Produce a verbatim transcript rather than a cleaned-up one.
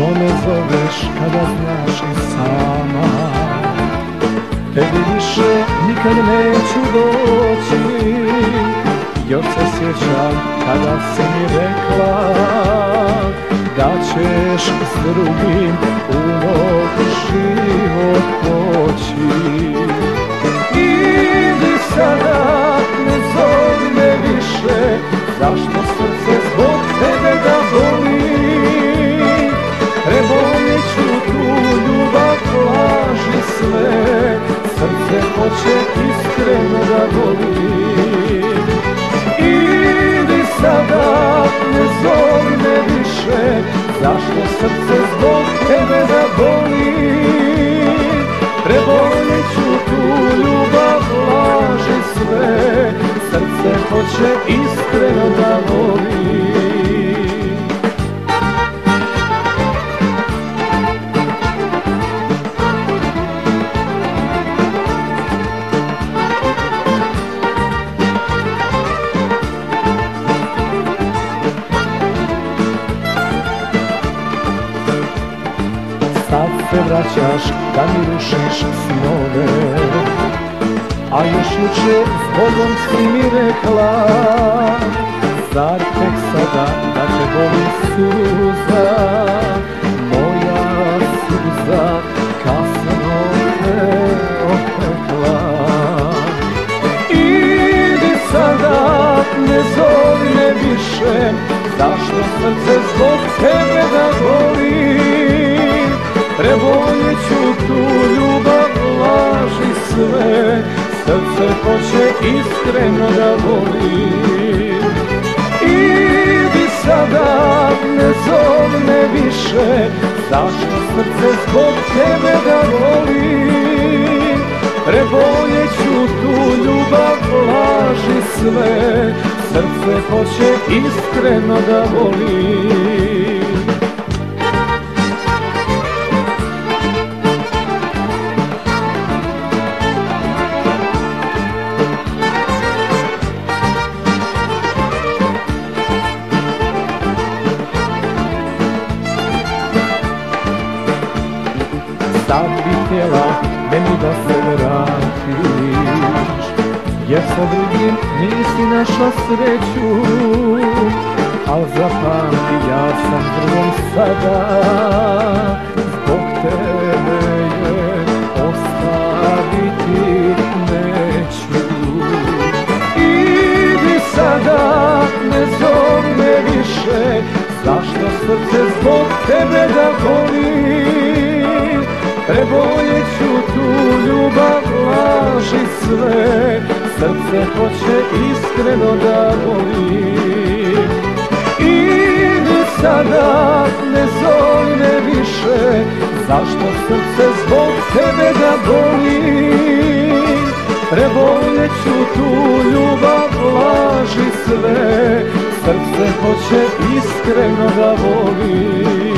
što me zoveš kada znaš i sama. Tebi više nikad neću doći, još se sjećam kada si mi rekla da ćeš s drugim u noć život poći. Idi sada, ne zovi me više, zašto srce zbog tebe da boli. Preboljet ću tu ljubav, laži sve, srce hoće iskreno da voli. Idi sada, ne zovi me više, zašto srce zbog tebe da boli. Preboljet ću tu ljubav, laži sve, srce hoće iskreno da voli. Sad se vraćaš da mi rušiš snove, a još juče zbogom si mi rekla, zar tek sada da te boli suza, moja suza kasno te opekla. Idi sada, ne zovi me više, zašto srce zbog tebe da boli. Preboljet ću tu ljubav, laži sve, srce hoće iskreno da voli. Idi sada, ne zovi me više, zašto srce zbog tebe da voli. Preboljet ću tu ljubav, laži sve, srce hoće iskreno da voli. Sad bi htjela meni da se vratiš, jer sa drugim nisi našla sreću. Al zapamti, ja sam drugom sada, zbog tebe je ostaviti neću. Idi sada, ne zovi me više, zašto srce zbog tebe da boli. Preboljet ću tu ljubav, laži sve, srce hoće iskreno da voli. Idi sada, ne zovi me više, zašto srce zbog tebe da boli. Preboljet ću tu ljubav, laži sve, srce hoće iskreno da voli.